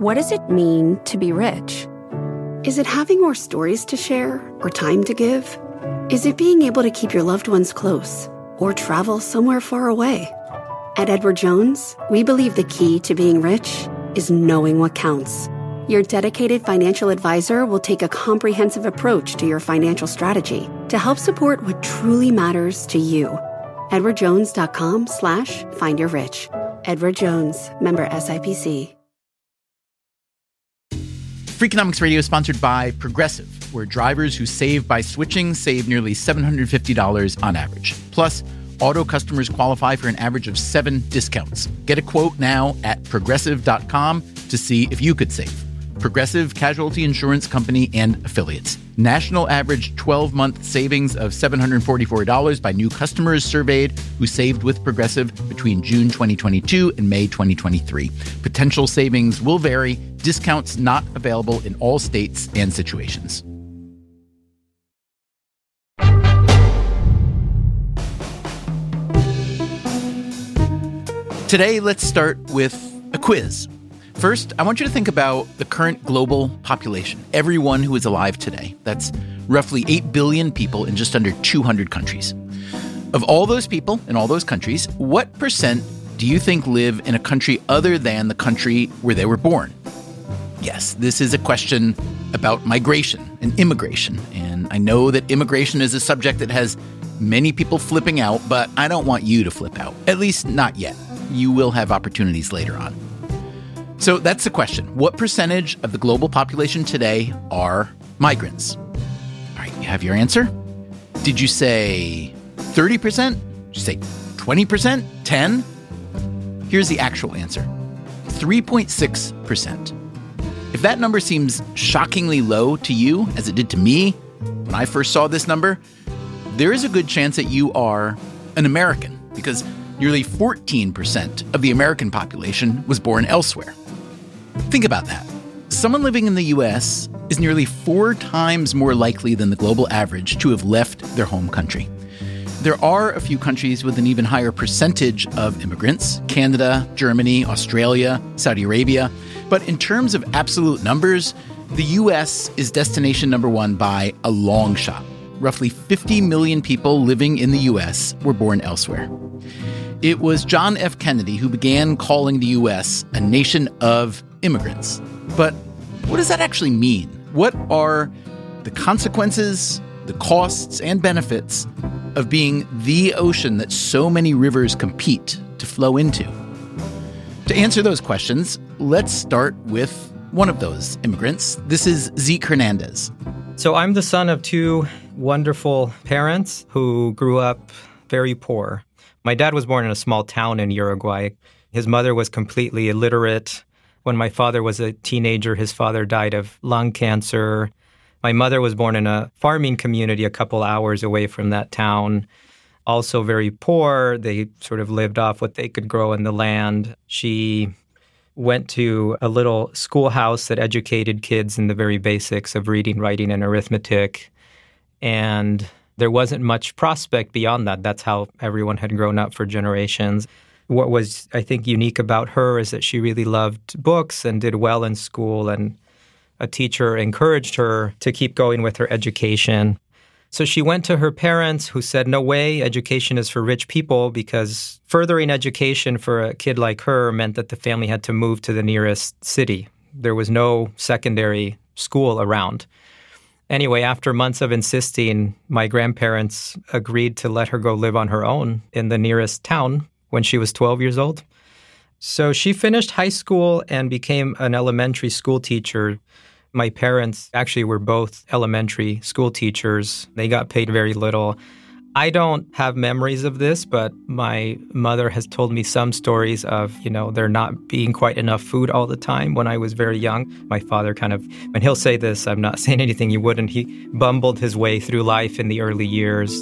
What does it mean to be rich? Is it having more stories to share or time to give? Is it being able to keep your loved ones close or travel somewhere far away? At Edward Jones, we believe the key to being rich is knowing what counts. Your dedicated financial advisor will take a comprehensive approach to your financial strategy to help support what truly matters to you. EdwardJones.com/findyourrich. Edward Jones, member SIPC. Freakonomics Radio is sponsored by Progressive, where drivers who save by switching save nearly $750 on average. Plus, auto customers qualify for an average of 7 discounts. Get a quote now at Progressive.com to see if you could save. Progressive Casualty Insurance Company and Affiliates. National average 12-month savings of $744 by new customers surveyed who saved with Progressive between June 2022 and May 2023. Potential savings will vary. Discounts not available in all states and situations. Today, let's start with a quiz. First, I want you to think about the current global population, everyone who is alive today. That's roughly 8 billion people in just under 200 countries. Of all those people in all those countries, what percent do you think live in a country other than the country where they were born? Yes, this is a question about migration and immigration. And I know that immigration is a subject that has many people flipping out, but I don't want you to flip out. At least not yet. You will have opportunities later on. So that's the question. What percentage of the global population today are migrants? All right, you have your answer? Did you say 30%? Did you say 20%? 10%? Here's the actual answer. 3.6%. If that number seems shockingly low to you, as it did to me when I first saw this number, there is a good chance that you are an American, because nearly 14% of the American population was born elsewhere. Think about that. Someone living in the U.S. is nearly 4 times more likely than the global average to have left their home country. There are a few countries with an even higher percentage of immigrants: Canada, Germany, Australia, Saudi Arabia. But in terms of absolute numbers, the U.S. is destination number 1 by a long shot. Roughly 50 million people living in the U.S. were born elsewhere. It was John F. Kennedy who began calling the U.S. a nation of immigrants. But what does that actually mean? What are the consequences, the costs, and benefits of being the ocean that so many rivers compete to flow into? To answer those questions, let's start with one of those immigrants. This is Zeke Hernandez. So I'm the son of 2 wonderful parents who grew up very poor. My dad was born in a small town in Uruguay. His mother was completely illiterate. When my father was a teenager, his father died of lung cancer. My mother was born in a farming community a couple hours away from that town. Also very poor. They sort of lived off what they could grow in the land. She went to a little schoolhouse that educated kids in the very basics of reading, writing, and arithmetic. And there wasn't much prospect beyond that. That's how everyone had grown up for generations. What was, I think, unique about her is that she really loved books and did well in school, and a teacher encouraged her to keep going with her education. So she went to her parents, who said, no way, education is for rich people, because furthering education for a kid like her meant that the family had to move to the nearest city. There was no secondary school around. Anyway, after months of insisting, my grandparents agreed to let her go live on her own in the nearest town when she was 12 years old. So she finished high school and became an elementary school teacher. My parents actually were both elementary school teachers. They got paid very little. I don't have memories of this, but my mother has told me some stories of, there not being quite enough food all the time when I was very young. My father and he'll say this, I'm not saying anything he wouldn't, he bumbled his way through life in the early years.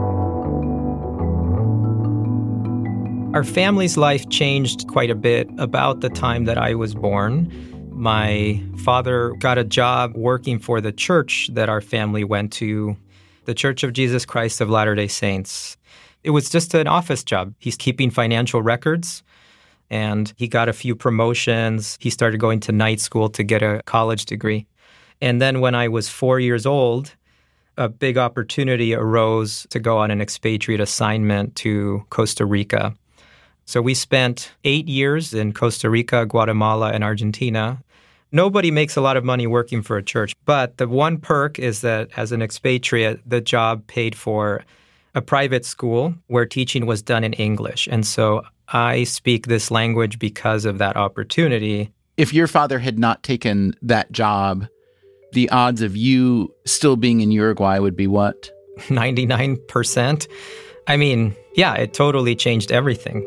Our family's life changed quite a bit about the time that I was born. My father got a job working for the church that our family went to, the Church of Jesus Christ of Latter-day Saints. It was just an office job. He's keeping financial records. and he got a few promotions. He started going to night school to get a college degree. And then when I was 4 years old, a big opportunity arose to go on an expatriate assignment to Costa Rica. So we spent 8 years in Costa Rica, Guatemala, and Argentina. Nobody makes a lot of money working for a church, but the one perk is that as an expatriate, the job paid for a private school where teaching was done in English. And so I speak this language because of that opportunity. If your father had not taken that job, the odds of you still being in Uruguay would be what? 99%. I mean, yeah, it totally changed everything.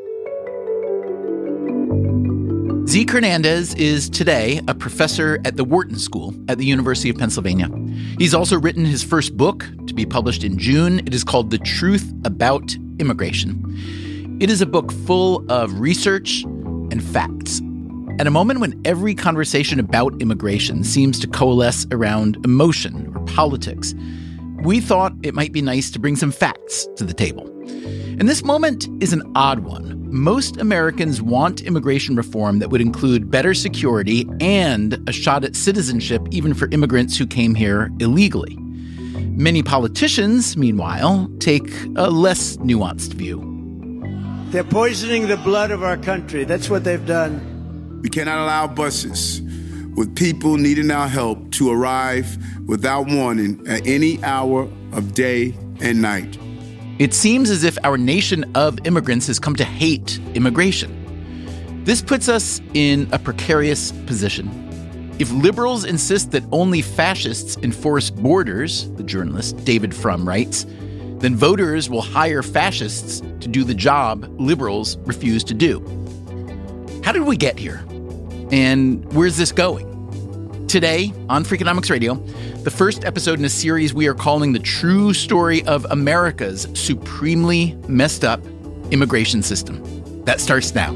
Zeke Hernandez is today a professor at the Wharton School at the University of Pennsylvania. He's also written his first book to be published in June. It is called The Truth About Immigration. It is a book full of research and facts. At a moment when every conversation about immigration seems to coalesce around emotion or politics, we thought it might be nice to bring some facts to the table. And this moment is an odd one. Most Americans want immigration reform that would include better security and a shot at citizenship even for immigrants who came here illegally. Many politicians, meanwhile, take a less nuanced view. They're poisoning the blood of our country. That's what they've done. We cannot allow buses with people needing our help to arrive without warning at any hour of day and night. It seems as if our nation of immigrants has come to hate immigration. This puts us in a precarious position. If liberals insist that only fascists enforce borders, the journalist David Frum writes, then voters will hire fascists to do the job liberals refuse to do. How did we get here? And where's this going? Today on Freakonomics Radio, the first episode in a series we are calling The True Story of America's Supremely Messed Up Immigration System. That starts now.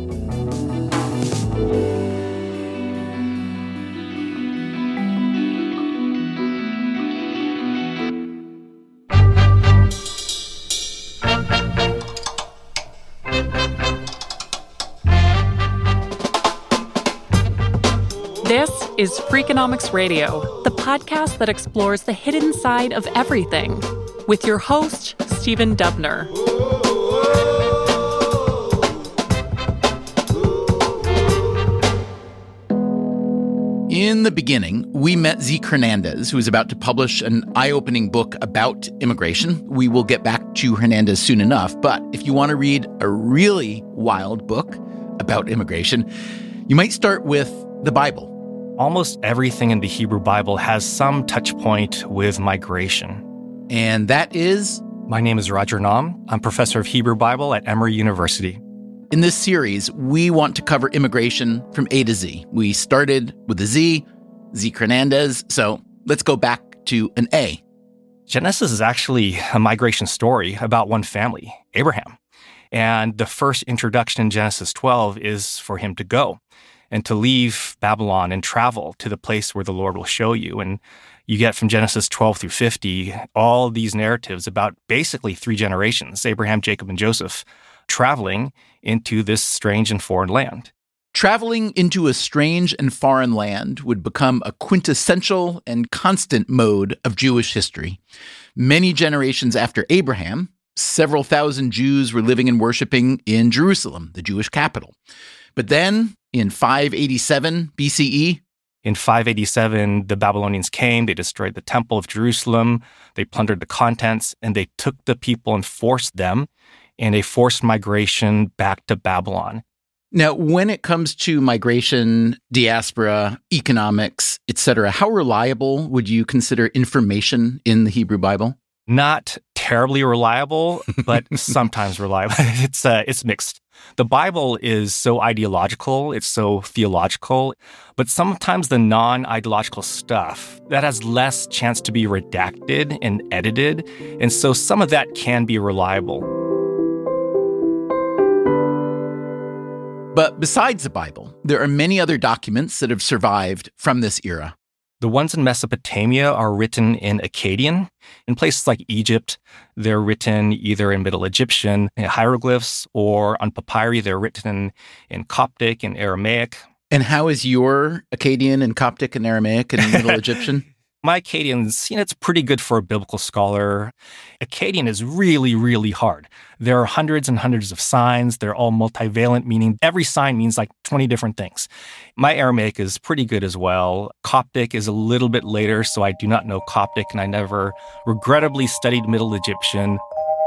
This is Freakonomics Radio, the podcast that explores the hidden side of everything, with your host, Stephen Dubner. In the beginning, we met Zeke Hernandez, who is about to publish an eye-opening book about immigration. We will get back to Hernandez soon enough, but if you want to read a really wild book about immigration, you might start with the Bible. Almost everything in the Hebrew Bible has some touch point with migration. And that is? My name is Roger Naum. I'm professor of Hebrew Bible at Emory University. In this series, we want to cover immigration from A to Z. We started with a Z, Zeke Hernandez, so let's go back to an A. Genesis is actually a migration story about one family, Abraham. And the first introduction in Genesis 12 is for him to go and to leave Babylon and travel to the place where the Lord will show you. And you get from Genesis 12 through 50, all these narratives about basically 3 generations, Abraham, Jacob, and Joseph, traveling into this strange and foreign land. Traveling into a strange and foreign land would become a quintessential and constant mode of Jewish history. Many generations after Abraham, several thousand Jews were living and worshiping in Jerusalem, the Jewish capital. But then, in 587 BCE, in 587, the Babylonians came, they destroyed the temple of Jerusalem, they plundered the contents, and they took the people and forced them in a forced migration back to Babylon. Now, when it comes to migration, diaspora, economics, etc., how reliable would you consider information in the Hebrew Bible? Not terribly reliable, but sometimes reliable. It's mixed. The Bible is so ideological, it's so theological, but sometimes the non-ideological stuff, that has less chance to be redacted and edited, and so some of that can be reliable. But besides the Bible, there are many other documents that have survived from this era. The ones in Mesopotamia are written in Akkadian. In places like Egypt, they're written either in Middle Egyptian hieroglyphs, or on papyri, they're written in Coptic and Aramaic. And how is your Akkadian and Coptic and Aramaic and Middle Egyptian? My Akkadian's, it's pretty good for a biblical scholar. Akkadian is really, really hard. There are hundreds and hundreds of signs. They're all multivalent, meaning every sign means like 20 different things. My Aramaic is pretty good as well. Coptic is a little bit later, so I do not know Coptic, and I never regrettably studied Middle Egyptian.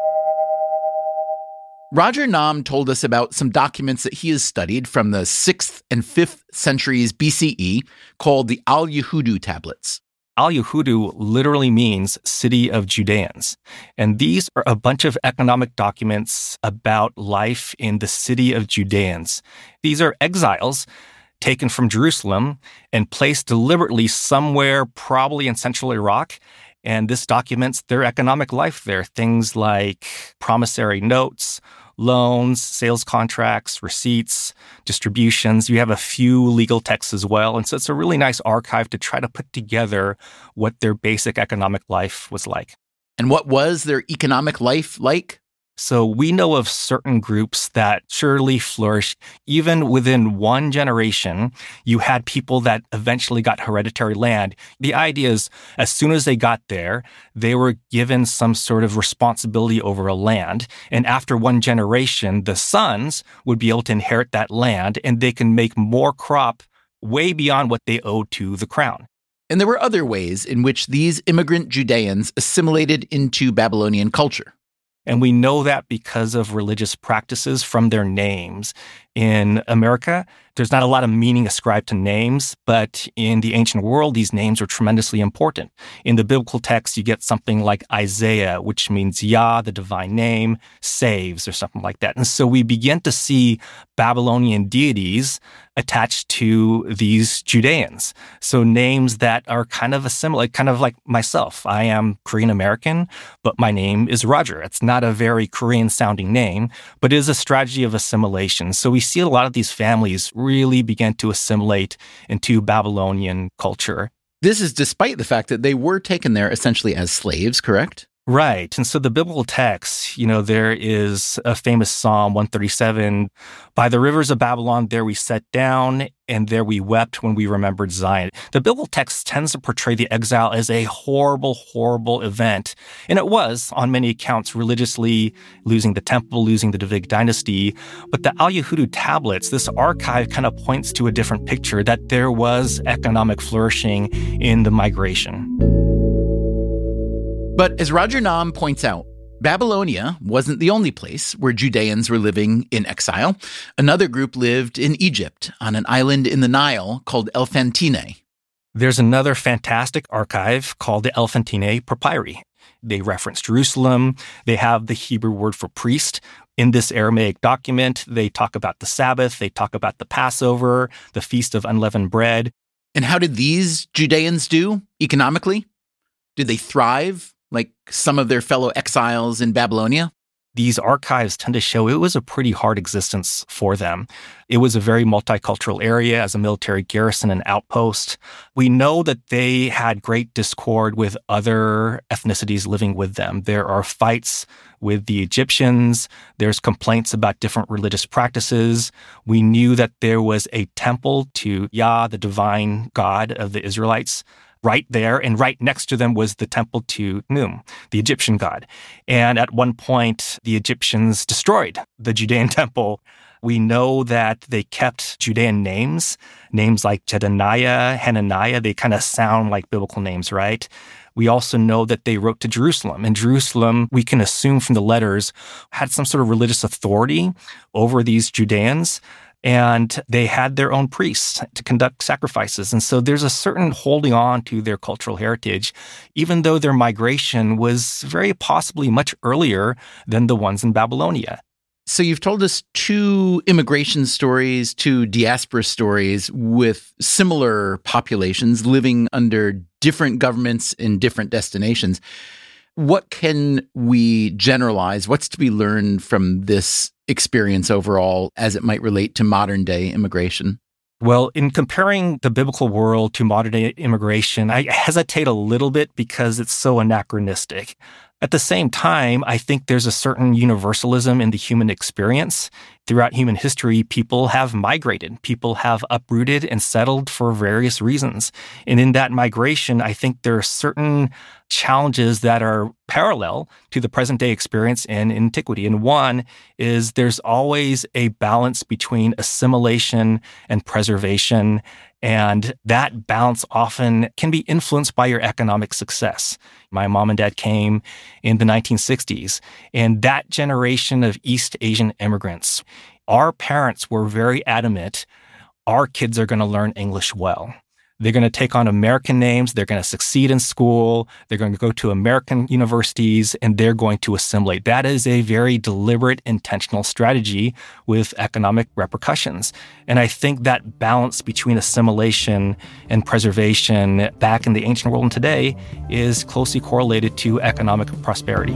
Roger Nahm told us about some documents that he has studied from the 6th and 5th centuries BCE called the Al-Yahudu tablets. Al-Yahudu literally means city of Judeans. And these are a bunch of economic documents about life in the city of Judeans. These are exiles taken from Jerusalem and placed deliberately somewhere, probably in central Iraq. And this documents their economic life there. Things like promissory notes, loans, sales contracts, receipts, distributions. You have a few legal texts as well. And so it's a really nice archive to try to put together what their basic economic life was like. And what was their economic life like? So we know of certain groups that surely flourished. Even within one generation, you had people that eventually got hereditary land. The idea is, as soon as they got there, they were given some sort of responsibility over a land. And after one generation, the sons would be able to inherit that land, and they can make more crop way beyond what they owed to the crown. And there were other ways in which these immigrant Judeans assimilated into Babylonian culture. And we know that because of religious practices from their names. In America, there's not a lot of meaning ascribed to names, but in the ancient world, these names are tremendously important. In the biblical text, you get something like Isaiah, which means Yah, the divine name, saves, or something like that. And so we begin to see Babylonian deities attached to these Judeans. So names that are kind of assimilate, kind of like myself. I am Korean American, but my name is Roger. It's not a very Korean sounding name, but it is a strategy of assimilation. So we see a lot of these families really begin to assimilate into Babylonian culture. This is despite the fact that they were taken there essentially as slaves, correct? Right. And so the biblical text, there is a famous Psalm 137, by the rivers of Babylon, there we sat down, and there we wept when we remembered Zion. The biblical text tends to portray the exile as a horrible, horrible event. And it was, on many accounts, religiously losing the temple, losing the Davidic dynasty. But the Al-Yahudu tablets, this archive kind of points to a different picture, that there was economic flourishing in the migration. But as Roger Nahm points out, Babylonia wasn't the only place where Judeans were living in exile. Another group lived in Egypt on an island in the Nile called Elephantine. There's another fantastic archive called the Elephantine Papyri. They reference Jerusalem. They have the Hebrew word for priest. In this Aramaic document, they talk about the Sabbath. They talk about the Passover, the Feast of Unleavened Bread. And how did these Judeans do economically? Did they thrive like some of their fellow exiles in Babylonia? These archives tend to show it was a pretty hard existence for them. It was a very multicultural area as a military garrison and outpost. We know that they had great discord with other ethnicities living with them. There are fights with the Egyptians. There's complaints about different religious practices. We knew that there was a temple to Yah, the divine God of the Israelites, right there, and right next to them was the temple to Num, the Egyptian god. And at one point, the Egyptians destroyed the Judean temple. We know that they kept Judean names like Jedaniah, Hananiah. They kind of sound like biblical names, right? We also know that they wrote to Jerusalem. And Jerusalem, we can assume from the letters, had some sort of religious authority over these Judeans. And they had their own priests to conduct sacrifices. And so there's a certain holding on to their cultural heritage, even though their migration was very possibly much earlier than the ones in Babylonia. So you've told us 2 immigration stories, 2 diaspora stories with similar populations living under different governments in different destinations. What can we generalize? What's to be learned from this experience overall as it might relate to modern day immigration? Well, in comparing the biblical world to modern-day immigration, I hesitate a little bit because it's so anachronistic. At the same time, I think there's a certain universalism in the human experience. Throughout human history, people have migrated. People have uprooted and settled for various reasons. And in that migration, I think there are certain challenges that are parallel to the present-day experience in antiquity. And one is there's always a balance between assimilation and preservation. And that balance often can be influenced by your economic success. My mom and dad came in the 1960s, and that generation of East Asian immigrants, our parents were very adamant, our kids are going to learn English well. They're going to take on American names. They're going to succeed in school. They're going to go to American universities, and they're going to assimilate. That is a very deliberate, intentional strategy with economic repercussions. And I think that balance between assimilation and preservation back in the ancient world and today is closely correlated to economic prosperity.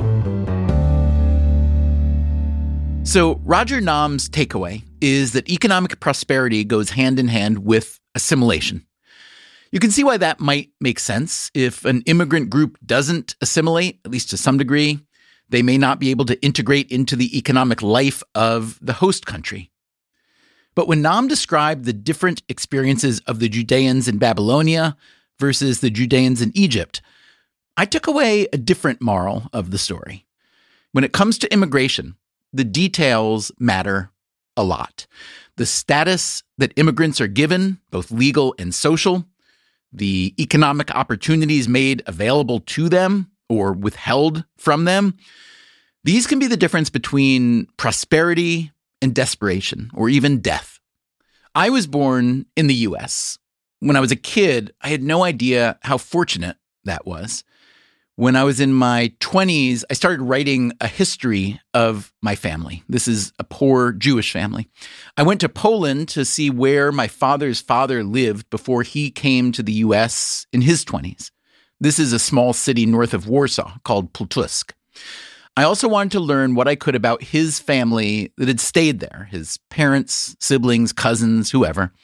So Roger Nam's takeaway is that economic prosperity goes hand in hand with assimilation. You can see why that might make sense. If an immigrant group doesn't assimilate, at least to some degree, they may not be able to integrate into the economic life of the host country. But when Nam described the different experiences of the Judeans in Babylonia versus the Judeans in Egypt, I took away a different moral of the story. When it comes to immigration, the details matter a lot. The status that immigrants are given, both legal and social, the economic opportunities made available to them or withheld from them, these can be the difference between prosperity and desperation, or even death. I was born in the U.S. When I was a kid, I had no idea how fortunate that was. When I was in my 20s, I started writing a history of my family. This is a poor Jewish family. I went to Poland to see where my father's father lived before he came to the U.S. in his 20s. This is a small city north of Warsaw called Pultusk. I also wanted to learn what I could about his family that had stayed there, his parents, siblings, cousins, whoever.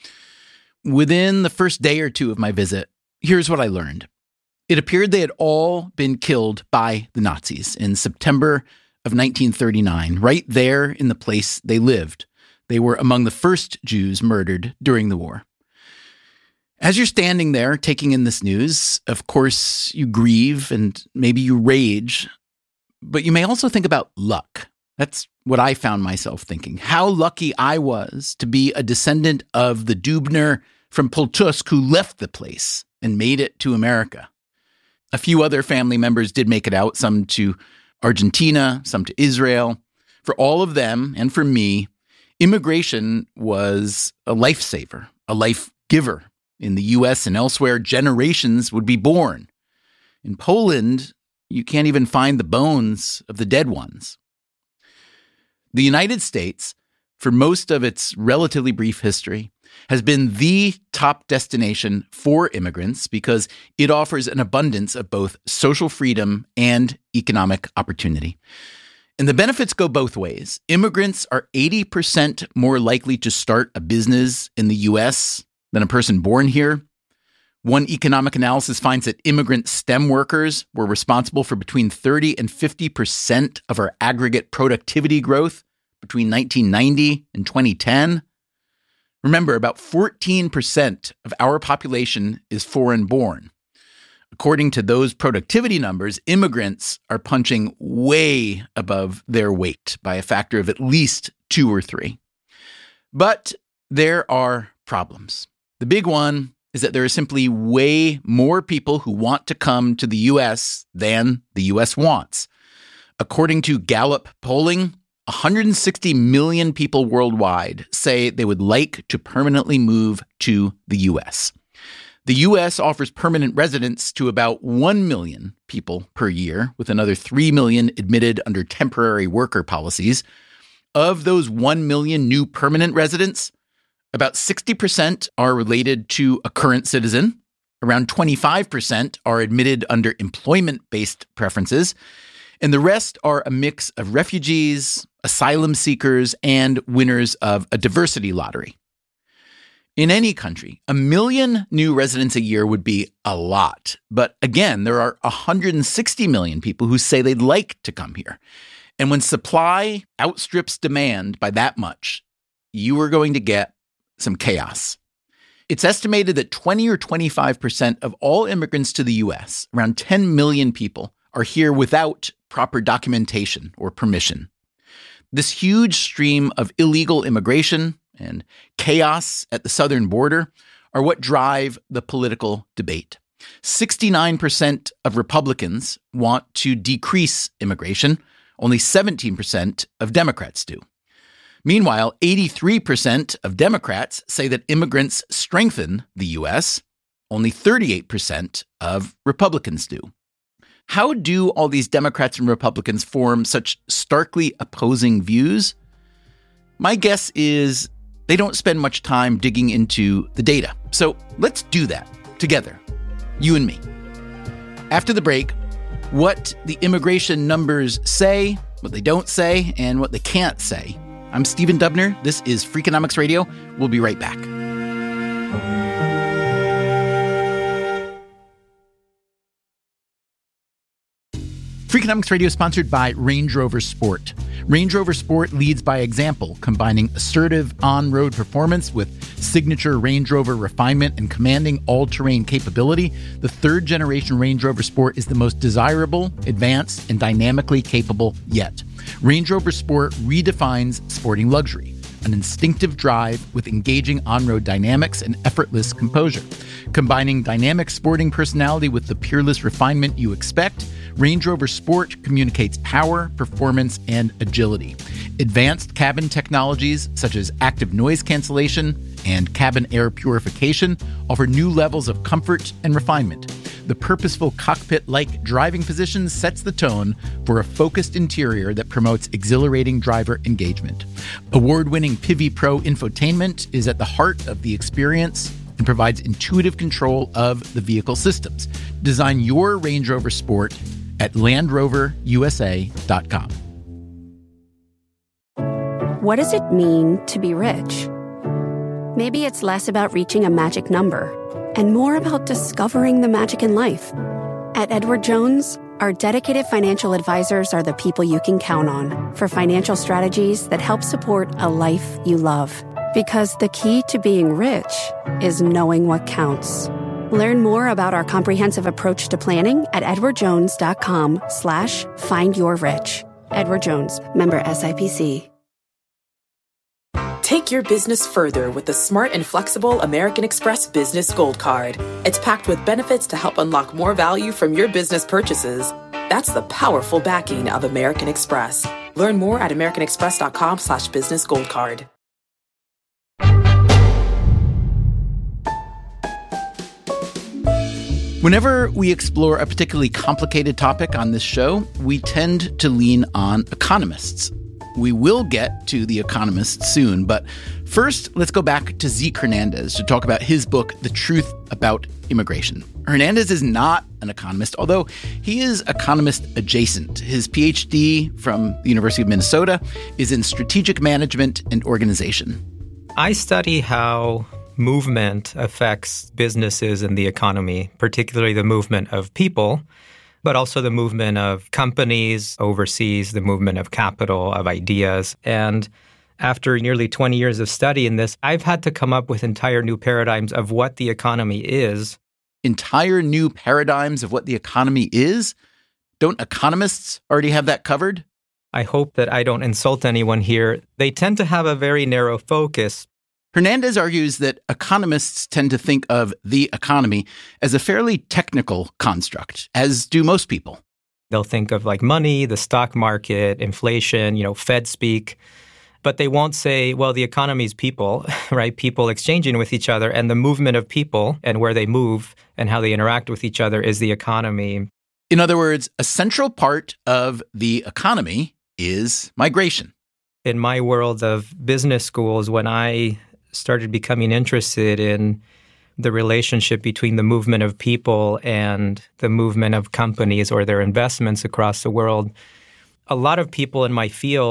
Within the first day or two of my visit, here's what I learned. It appeared they had all been killed by the Nazis in September of 1939, right there in the place they lived. They were among the first Jews murdered during the war. As you're standing there taking in this news, of course, you grieve and maybe you rage, but you may also think about luck. That's what I found myself thinking. How lucky I was to be a descendant of the Dubner from Pultusk who left the place and made it to America. A few other family members did make it out, some to Argentina, some to Israel. For all of them, and for me, immigration was a lifesaver, a life giver. In the U.S. and elsewhere, generations would be born. In Poland, you can't even find the bones of the dead ones. The United States, for most of its relatively brief history, has been the top destination for immigrants because it offers an abundance of both social freedom and economic opportunity. And the benefits go both ways. Immigrants are 80% more likely to start a business in the U.S. than a person born here. One economic analysis finds that immigrant STEM workers were responsible for between 30 and 50% of our aggregate productivity growth between 1990 and 2010. Remember, about 14% of our population is foreign-born. According to those productivity numbers, immigrants are punching way above their weight by a factor of at least 2 or 3. But there are problems. The big one is that there are simply way more people who want to come to the U.S. than the U.S. wants. According to Gallup polling, 160 million people worldwide say they would like to permanently move to the U.S. The U.S. offers permanent residence to about 1 million people per year, with another 3 million admitted under temporary worker policies. Of those 1 million new permanent residents, about 60% are related to a current citizen. Around 25% are admitted under employment-based preferences. And the rest are a mix of refugees, asylum seekers, and winners of a diversity lottery. In any country, 1 million new residents a year would be a lot. But again, there are 160 million people who say they'd like to come here. And when supply outstrips demand by that much, you are going to get some chaos. It's estimated that 20 or 25% of all immigrants to the U.S., around 10 million people, are here without proper documentation or permission. This huge stream of illegal immigration and chaos at the southern border are what drive the political debate. 69% of Republicans want to decrease immigration. Only 17% of Democrats do. Meanwhile, 83% of Democrats say that immigrants strengthen the U.S. Only 38% of Republicans do. How do all these Democrats and Republicans form such starkly opposing views? My guess is they don't spend much time digging into the data. So let's do that together, you and me. After the break, what the immigration numbers say, what they don't say, and what they can't say. I'm Stephen Dubner. This is Freakonomics Radio. We'll be right back. Freakonomics Radio is sponsored by Range Rover Sport. Range Rover Sport leads by example, combining assertive on-road performance with signature Range Rover refinement and commanding all-terrain capability. The third-generation Range Rover Sport is the most desirable, advanced, and dynamically capable yet. Range Rover Sport redefines sporting luxury, an instinctive drive with engaging on-road dynamics and effortless composure. Combining dynamic sporting personality with the peerless refinement you expect, Range Rover Sport communicates power, performance, and agility. Advanced cabin technologies such as active noise cancellation and cabin air purification offer new levels of comfort and refinement. The purposeful cockpit-like driving position sets the tone for a focused interior that promotes exhilarating driver engagement. Award-winning Pivi Pro infotainment is at the heart of the experience and provides intuitive control of the vehicle systems. Design your Range Rover Sport at LandRoverUSA.com. What does it mean to be rich? Maybe it's less about reaching a magic number and more about discovering the magic in life. At Edward Jones, our dedicated financial advisors are the people you can count on for financial strategies that help support a life you love. Because the key to being rich is knowing what counts. Learn more about our comprehensive approach to planning at edwardjones.com/findyourrich. Edward Jones, member SIPC. Take your business further with the smart and flexible American Express Business Gold Card. It's packed with benefits to help unlock more value from your business purchases. That's the powerful backing of American Express. Learn more at americanexpress.com/businessgoldcard. Whenever we explore a particularly complicated topic on this show, we tend to lean on economists. We will get to The Economist soon, but first, let's go back to Zeke Hernandez to talk about his book, The Truth About Immigration. Hernandez is not an economist, although he is economist adjacent. His PhD from the University of Minnesota is in strategic management and organization. I study how movement affects businesses and the economy, particularly the movement of people, but also the movement of companies overseas, the movement of capital, of ideas. And after nearly 20 years of study in this, I've had to come up with entire new paradigms of what the economy is. Entire new paradigms of what the economy is? Don't economists already have that covered? I hope that I don't insult anyone here. They tend to have a very narrow focus. Hernandez argues that economists tend to think of the economy as a fairly technical construct, as do most people. They'll think of like money, the stock market, inflation, Fed speak. But they won't say, well, the economy is people, right? People exchanging with each other, and the movement of people and where they move and how they interact with each other is the economy. In other words, a central part of the economy is migration. In my world of business schools, when I started becoming interested in the relationship between the movement of people and the movement of companies or their investments across the world, a lot of people in my field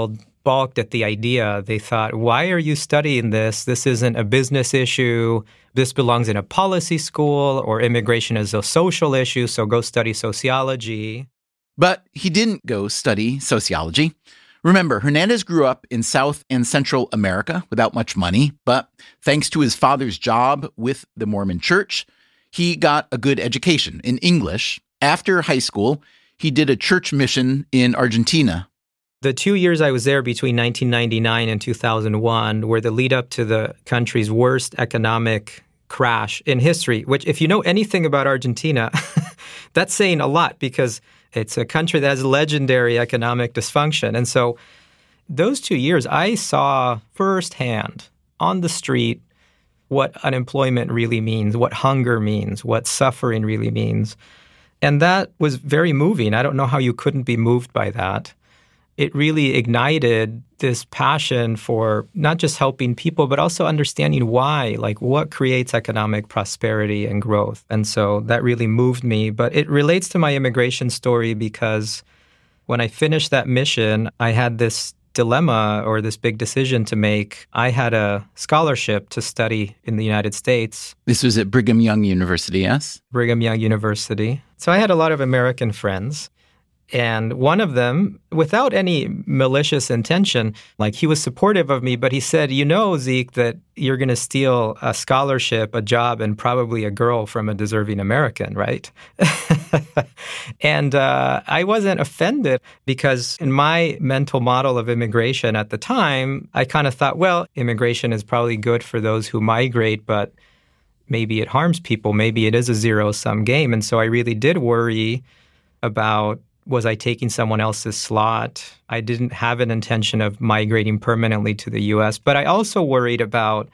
balked at the idea. They thought, why are you studying this? This isn't a business issue. This belongs in a policy school, or immigration is a social issue, so go study sociology. But he didn't go study sociology. Remember, Hernandez grew up in South and Central America without much money, but thanks to his father's job with the Mormon Church, he got a good education in English. After high school, he did a church mission in Argentina. The 2 years I was there between 1999 and 2001 were the lead up to the country's worst economic crash in history, which, if you know anything about Argentina, that's saying a lot because it's a country that has legendary economic dysfunction. And so those 2 years, I saw firsthand on the street what unemployment really means, what hunger means, what suffering really means. And that was very moving. I don't know how you couldn't be moved by that. It really ignited this passion for not just helping people, but also understanding why, like what creates economic prosperity and growth. And so that really moved me. But it relates to my immigration story because when I finished that mission, I had this dilemma or this big decision to make. I had a scholarship to study in the United States. This was at Brigham Young University, yes? Brigham Young University. So I had a lot of American friends. And one of them, without any malicious intention, like he was supportive of me, but he said, you know, Zeke, that you're going to steal a scholarship, a job, and probably a girl from a deserving American, right? And I wasn't offended because in my mental model of immigration at the time, I kind of thought, well, immigration is probably good for those who migrate, but maybe it harms people. Maybe it is a zero-sum game. And so I really did worry about, was I taking someone else's slot? I didn't have an intention of migrating permanently to the U.S., but I also worried about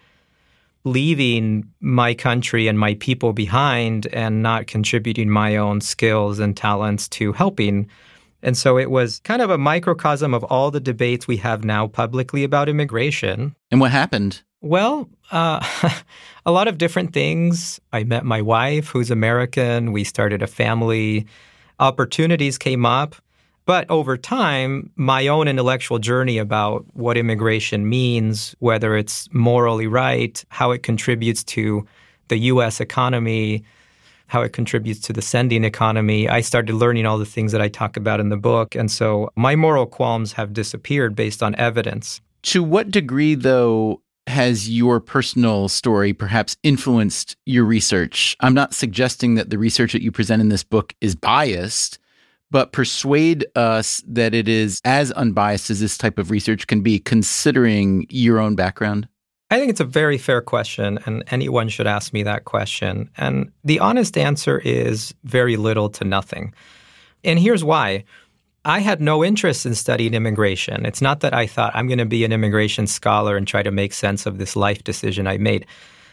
leaving my country and my people behind and not contributing my own skills and talents to helping. And so it was kind of a microcosm of all the debates we have now publicly about immigration. And what happened? Well, a lot of different things. I met my wife, who's American. We started a family. Opportunities came up. But over time, my own intellectual journey about what immigration means, whether it's morally right, how it contributes to the U.S. economy, how it contributes to the sending economy, I started learning all the things that I talk about in the book. And so my moral qualms have disappeared based on evidence. To what degree, though, has your personal story perhaps influenced your research? I'm not suggesting that the research that you present in this book is biased, but persuade us that it is as unbiased as this type of research can be, considering your own background. I think it's a very fair question, and anyone should ask me that question. And the honest answer is very little to nothing. And here's why. I had no interest in studying immigration. It's not that I thought I'm going to be an immigration scholar and try to make sense of this life decision I made.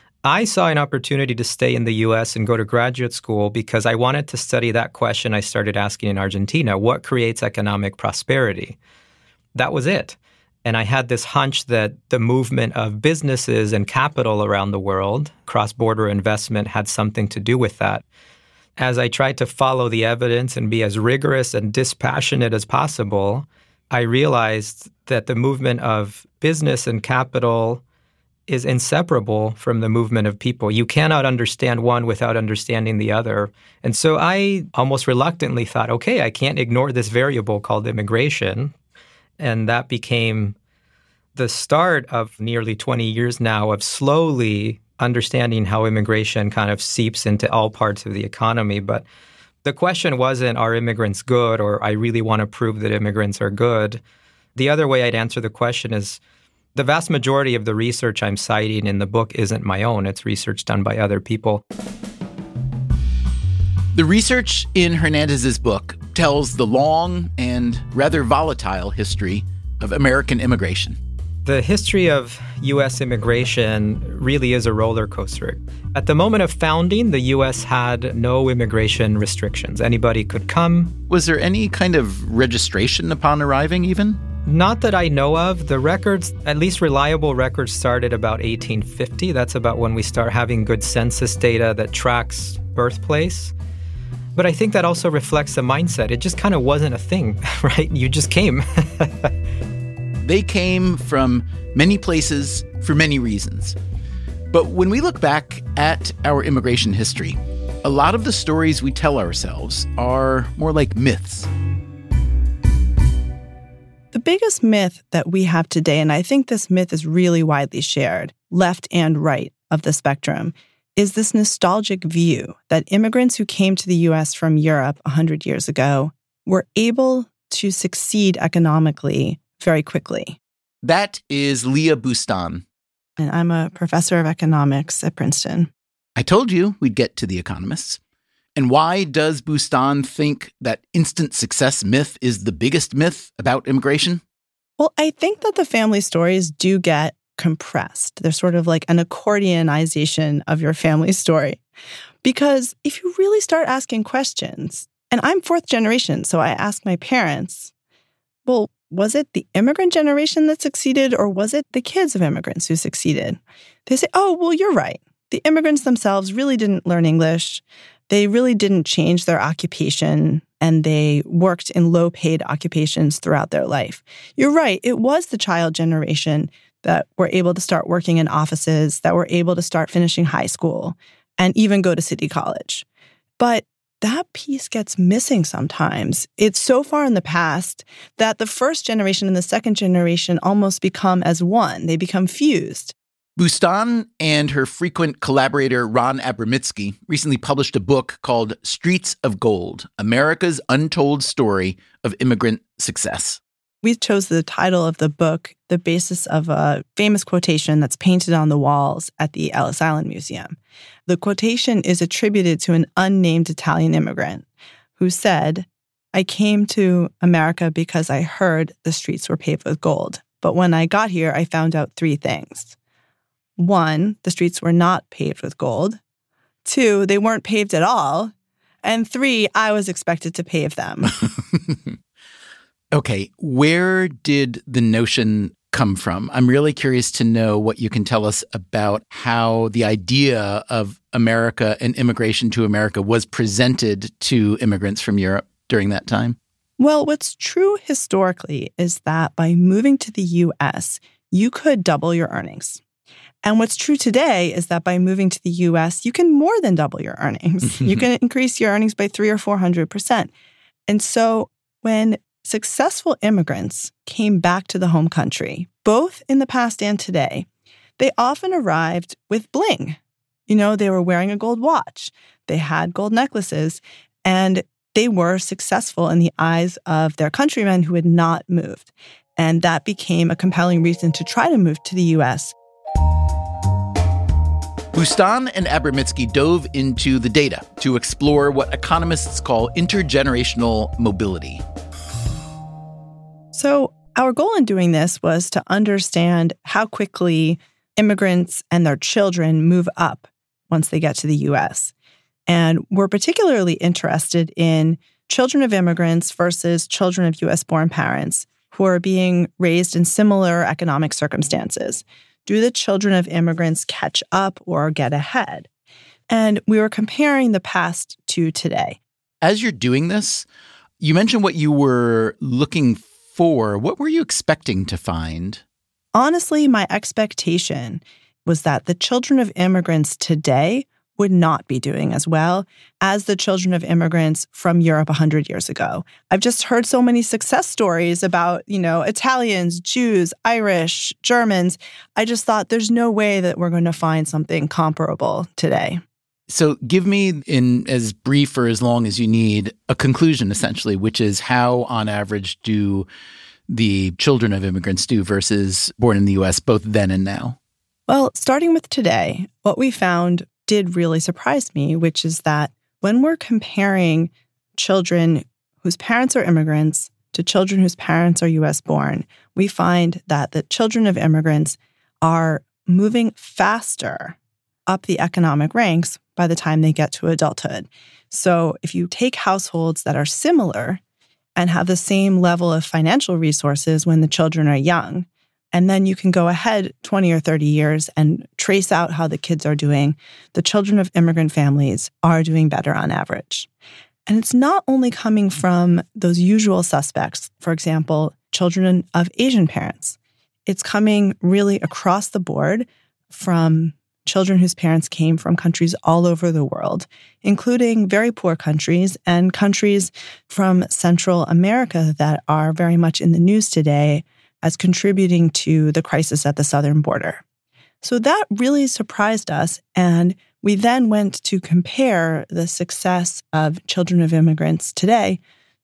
I saw an opportunity to stay in the U.S. and go to graduate school because I wanted to study that question I started asking in Argentina. What creates economic prosperity? That was it. And I had this hunch that the movement of businesses and capital around the world, cross-border investment, had something to do with that. As I tried to follow the evidence and be as rigorous and dispassionate as possible, I realized that the movement of business and capital is inseparable from the movement of people. You cannot understand one without understanding the other. And so I almost reluctantly thought, okay, I can't ignore this variable called immigration. And that became the start of nearly 20 years now of slowly understanding how immigration kind of seeps into all parts of the economy. But the question wasn't, are immigrants good, or I really want to prove that immigrants are good. The other way I'd answer the question is the vast majority of the research I'm citing in the book isn't my own. It's research done by other people. The research in Hernandez's book tells the long and rather volatile history of American immigration. The history of U.S. immigration really is a roller coaster. At the moment of founding, the U.S. had no immigration restrictions. Anybody could come. Was there any kind of registration upon arriving even? Not that I know of. The records, at least reliable records, started about 1850. That's about when we start having good census data that tracks birthplace. But I think that also reflects the mindset. It just kind of wasn't a thing, right? You just came. They came from many places for many reasons. But when we look back at our immigration history, a lot of the stories we tell ourselves are more like myths. The biggest myth that we have today, and I think this myth is really widely shared, left and right of the spectrum, is this nostalgic view that immigrants who came to the U.S. from Europe 100 years ago were able to succeed economically very quickly. That is Leah Boustan. And I'm a professor of economics at Princeton. I told you we'd get to the economists. And why does Boustan think that instant success myth is the biggest myth about immigration? Well, I think that the family stories do get compressed. They're sort of like an accordionization of your family story. Because if you really start asking questions, and I'm fourth generation, so I asked my parents, well, was it the immigrant generation that succeeded, or was it the kids of immigrants who succeeded? They say, oh, well, you're right. The immigrants themselves really didn't learn English. They really didn't change their occupation, and they worked in low-paid occupations throughout their life. You're right. It was the child generation that were able to start working in offices, that were able to start finishing high school, and even go to city college. But that piece gets missing sometimes. It's so far in the past that the first generation and the second generation almost become as one. They become fused. Boustan and her frequent collaborator, Ron Abramitsky, recently published a book called Streets of Gold, America's Untold Story of Immigrant Success. We chose the title of the book, the basis of a famous quotation that's painted on the walls at the Ellis Island Museum. The quotation is attributed to an unnamed Italian immigrant who said, "I came to America because I heard the streets were paved with gold. But when I got here, I found out three things. 1, the streets were not paved with gold. 2, they weren't paved at all. And 3, I was expected to pave them." Okay, where did the notion come from? I'm really curious to know what you can tell us about how the idea of America and immigration to America was presented to immigrants from Europe during that time. Well, what's true historically is that by moving to the U.S., you could double your earnings. And what's true today is that by moving to the U.S., you can more than double your earnings. You can increase your earnings by 300 or 400%. And so when successful immigrants came back to the home country, both in the past and today, they often arrived with bling. You know, they were wearing a gold watch, they had gold necklaces, and they were successful in the eyes of their countrymen who had not moved. And that became a compelling reason to try to move to the U.S. Boustan and Abramitsky dove into the data to explore what economists call intergenerational mobility. So our goal in doing this was to understand how quickly immigrants and their children move up once they get to the U.S. And we're particularly interested in children of immigrants versus children of U.S.-born parents who are being raised in similar economic circumstances. Do the children of immigrants catch up or get ahead? And we were comparing the past to today. As you're doing this, you mentioned what you were looking for. What were you expecting to find? Honestly, my expectation was that the children of immigrants today would not be doing as well as the children of immigrants from Europe 100 years ago. I've just heard so many success stories about, Italians, Jews, Irish, Germans. I just thought there's no way that we're going to find something comparable today. So give me, in as brief or as long as you need, a conclusion, essentially, which is how, on average, do the children of immigrants do versus born in the U.S., both then and now? Well, starting with today, what we found did really surprise me, which is that when we're comparing children whose parents are immigrants to children whose parents are U.S. born, we find that the children of immigrants are moving faster up the economic ranks by the time they get to adulthood. So if you take households that are similar and have the same level of financial resources when the children are young, and then you can go ahead 20 or 30 years and trace out how the kids are doing, the children of immigrant families are doing better on average. And it's not only coming from those usual suspects, for example, children of Asian parents. It's coming really across the board from children whose parents came from countries all over the world, including very poor countries and countries from Central America that are very much in the news today as contributing to the crisis at the southern border. So that really surprised us, and we then went to compare the success of children of immigrants today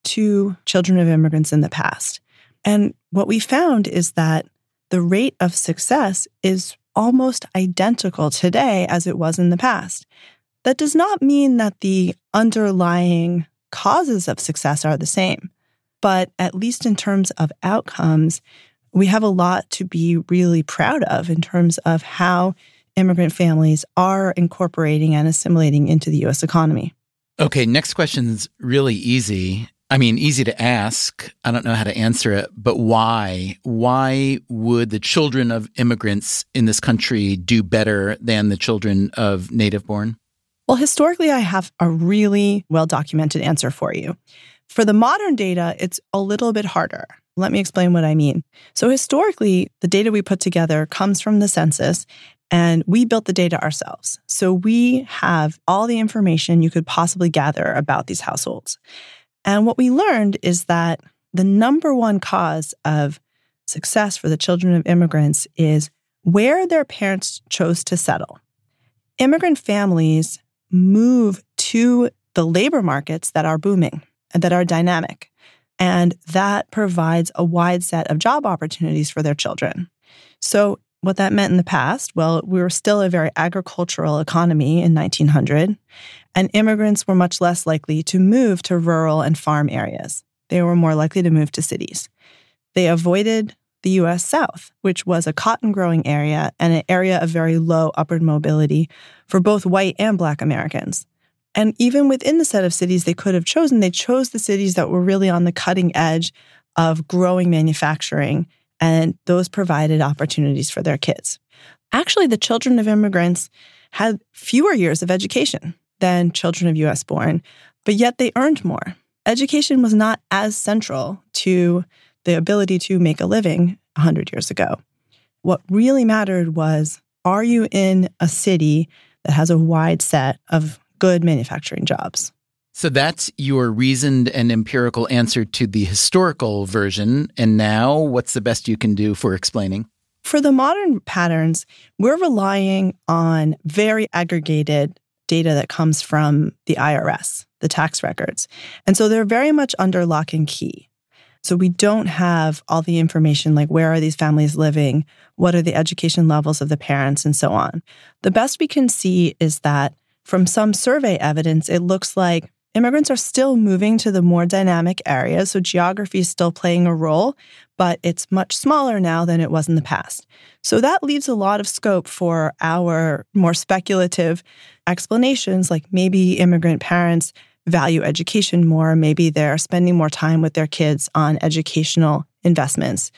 to children of immigrants in the past. And what we found is that the rate of success is almost identical today as it was in the past. That does not mean that the underlying causes of success are the same, but at least in terms of outcomes, we have a lot to be really proud of in terms of how immigrant families are incorporating and assimilating into the U.S. economy. Okay, next question's really easy. I mean, easy to ask. I don't know how to answer it, but why? Why would the children of immigrants in this country do better than the children of native-born? Well, historically, I have a really well-documented answer for you. For the modern data, it's a little bit harder. Let me explain what I mean. So historically, the data we put together comes from the census, and we built the data ourselves. So we have all the information you could possibly gather about these households. And what we learned is that the number one cause of success for the children of immigrants is where their parents chose to settle. Immigrant families move to the labor markets that are booming and that are dynamic. And that provides a wide set of job opportunities for their children. So what that meant in the past, well, we were still a very agricultural economy in 1900, and immigrants were much less likely to move to rural and farm areas. They were more likely to move to cities. They avoided the U.S. South, which was a cotton-growing area and an area of very low upward mobility for both white and Black Americans. And even within the set of cities they could have chosen, they chose the cities that were really on the cutting edge of growing manufacturing, and those provided opportunities for their kids. Actually, the children of immigrants had fewer years of education than children of U.S. born, but yet they earned more. Education was not as central to the ability to make a living 100 years ago. What really mattered was, are you in a city that has a wide set of good manufacturing jobs? So that's your reasoned and empirical answer to the historical version. And now, what's the best you can do for explaining? For the modern patterns, we're relying on very aggregated data that comes from the IRS, the tax records. And so they're very much under lock and key. So we don't have all the information like where are these families living, what are the education levels of the parents, and so on. The best we can see is that from some survey evidence, it looks like immigrants are still moving to the more dynamic areas, so geography is still playing a role, but it's much smaller now than it was in the past. So that leaves a lot of scope for our more speculative explanations, like maybe immigrant parents value education more, maybe they're spending more time with their kids on educational investments.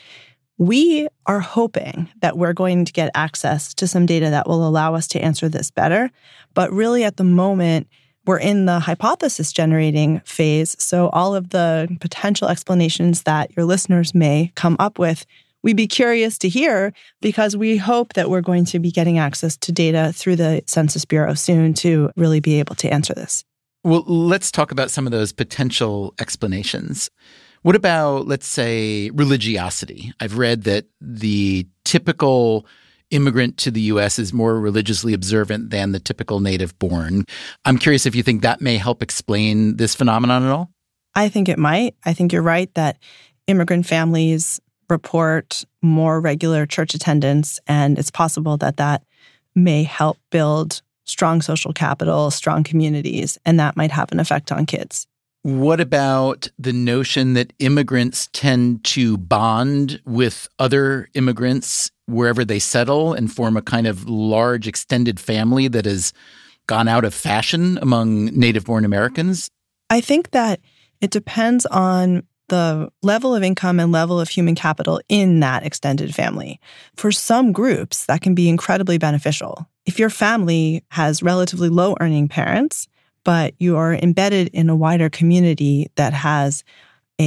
We are hoping that we're going to get access to some data that will allow us to answer this better, but really at the moment, we're in the hypothesis generating phase, so all of the potential explanations that your listeners may come up with, we'd be curious to hear because we hope that we're going to be getting access to data through the Census Bureau soon to really be able to answer this. Well, let's talk about some of those potential explanations. What about, let's say, religiosity? I've read that the typical immigrant to the U.S. is more religiously observant than the typical native-born. I'm curious if you think that may help explain this phenomenon at all? I think it might. I think you're right that immigrant families report more regular church attendance, and it's possible that that may help build strong social capital, strong communities, and that might have an effect on kids. What about the notion that immigrants tend to bond with other immigrants wherever they settle and form a kind of large extended family that has gone out of fashion among native-born Americans? I think that it depends on the level of income and level of human capital in that extended family. For some groups, that can be incredibly beneficial. If your family has relatively low-earning parents, but you are embedded in a wider community that has a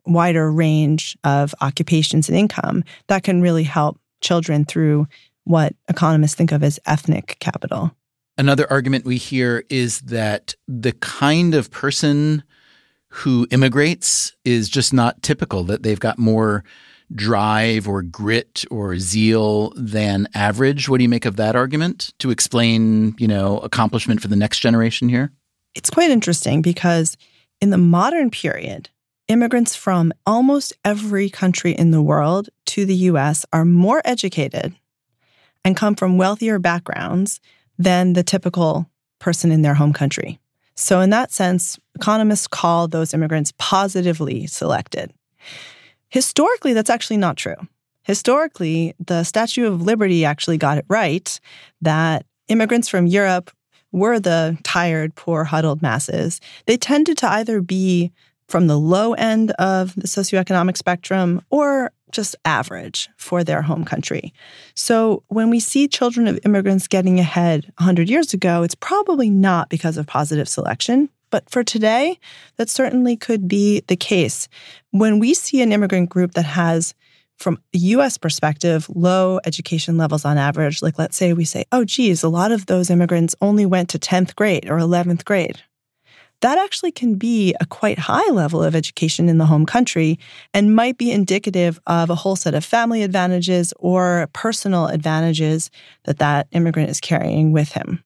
wider range of occupations and income that can really help children through what economists think of as ethnic capital. Another argument we hear is that the kind of person who immigrates is just not typical, that they've got more drive or grit or zeal than average. What do you make of that argument to explain, accomplishment for the next generation here? It's quite interesting because in the modern period, immigrants from almost every country in the world to the U.S. are more educated and come from wealthier backgrounds than the typical person in their home country. So in that sense, economists call those immigrants positively selected. Historically, that's actually not true. Historically, the Statue of Liberty actually got it right that immigrants from Europe were the tired, poor, huddled masses. They tended to either be from the low end of the socioeconomic spectrum or just average for their home country. So when we see children of immigrants getting ahead 100 years ago, it's probably not because of positive selection. But for today, that certainly could be the case. When we see an immigrant group that has, from a U.S. perspective, low education levels on average, like let's say we say, oh, geez, a lot of those immigrants only went to 10th grade or 11th grade. That actually can be a quite high level of education in the home country and might be indicative of a whole set of family advantages or personal advantages that immigrant is carrying with him.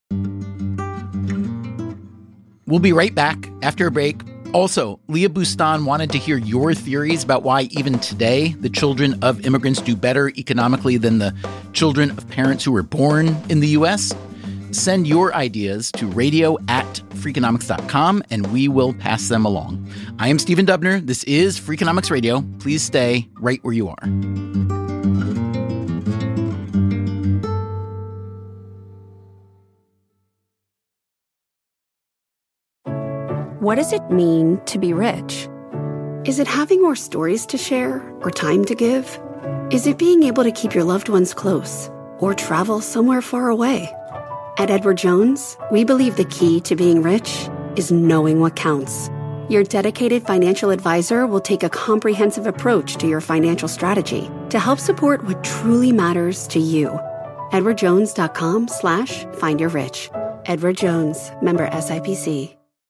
We'll be right back after a break. Also, Leah Boustan wanted to hear your theories about why even today the children of immigrants do better economically than the children of parents who were born in the U.S. Send your ideas to radio@freakonomics.com and we will pass them along. I am Stephen Dubner. This is Freakonomics Radio. Please stay right where you are. What does it mean to be rich? Is it having more stories to share or time to give? Is it being able to keep your loved ones close or travel somewhere far away? At Edward Jones, we believe the key to being rich is knowing what counts. Your dedicated financial advisor will take a comprehensive approach to your financial strategy to help support what truly matters to you. EdwardJones.com/findyourrich. Edward Jones, member SIPC.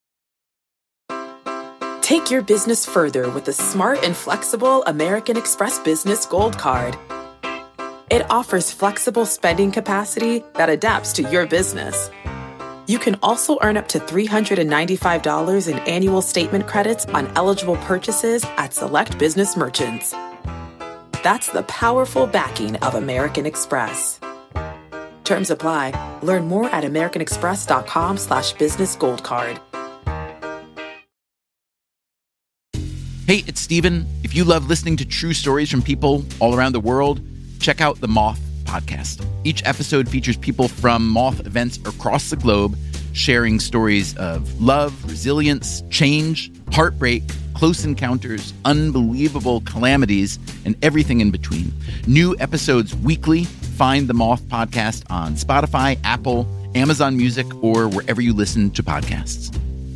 Take your business further with the smart and flexible American Express Business Gold Card. It offers flexible spending capacity that adapts to your business. You can also earn up to $395 in annual statement credits on eligible purchases at select business merchants. That's the powerful backing of American Express. Terms apply. Learn more at americanexpress.com/business gold card. Hey, it's Stephen. If you love listening to true stories from people all around the world, check out the Moth podcast. Each episode features people from Moth events across the globe sharing stories of love, resilience, change, heartbreak, close encounters, unbelievable calamities, and everything in between. New episodes weekly. Find the Moth podcast on Spotify, Apple, Amazon Music, or wherever you listen to podcasts.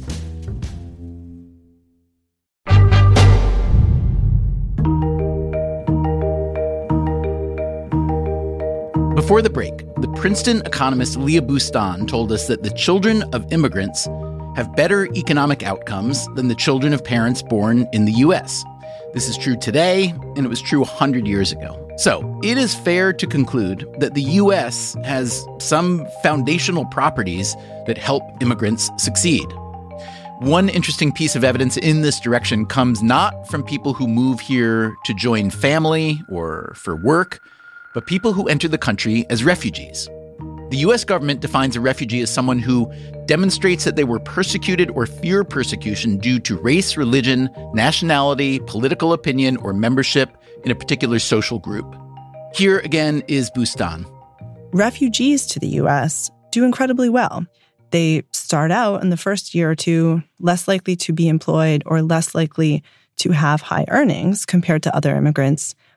Before the break, the Princeton economist Leah Boustan told us that the children of immigrants have better economic outcomes than the children of parents born in the U.S. This is true today, and it was true 100 years ago. So it is fair to conclude that the U.S. has some foundational properties that help immigrants succeed. One interesting piece of evidence in this direction comes not from people who move here to join family or for work, but people who enter the country as refugees. The U.S. government defines a refugee as someone who demonstrates that they were persecuted or fear persecution due to race, religion, nationality, political opinion, or membership in a particular social group. Here again is Boustan. Refugees to the U.S. do incredibly well. They start out in the first year or two less likely to be employed or less likely to have high earnings compared to other immigrants.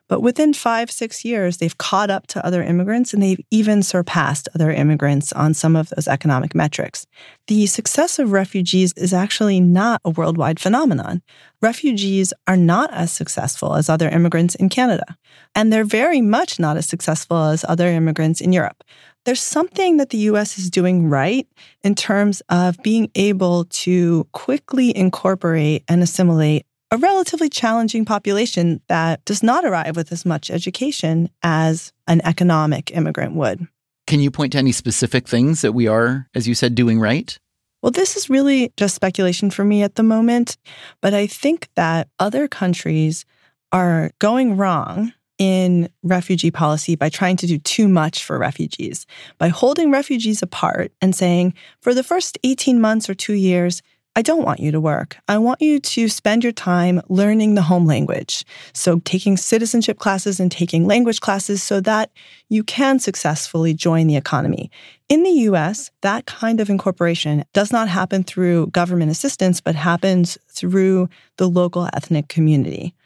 But within 5-6 years, they've caught up to other immigrants, and they've even surpassed other immigrants on some of those economic metrics. The success of refugees is actually not a worldwide phenomenon. Refugees are not as successful as other immigrants in Canada, and they're very much not as successful as other immigrants in Europe. There's something that the U.S. is doing right in terms of being able to quickly incorporate and assimilate a relatively challenging population that does not arrive with as much education as an economic immigrant would. Can you point to any specific things that we are, as you said, doing right? Well, this is really just speculation for me at the moment, but I think that other countries are going wrong in refugee policy by trying to do too much for refugees, by holding refugees apart and saying, for the first 18 months or 2 years, I don't want you to work. I want you to spend your time learning the home language. So taking citizenship classes and taking language classes so that you can successfully join the economy. In the U.S., that kind of incorporation does not happen through government assistance, but happens through the local ethnic community.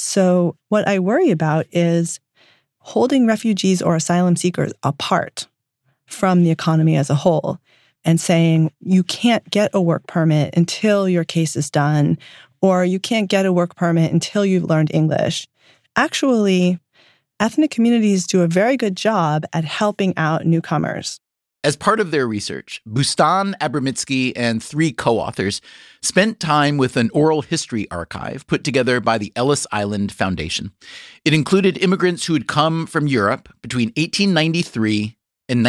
So what I worry about is holding refugees or asylum seekers apart from the economy as a whole and saying you can't get a work permit until your case is done, or you can't get a work permit until you've learned English. Actually, ethnic communities do a very good job at helping out newcomers. As part of their research, Bustan Abramitsky and 3 co-authors spent time with an oral history archive put together by the Ellis Island Foundation. It included immigrants who had come from Europe between 1893 and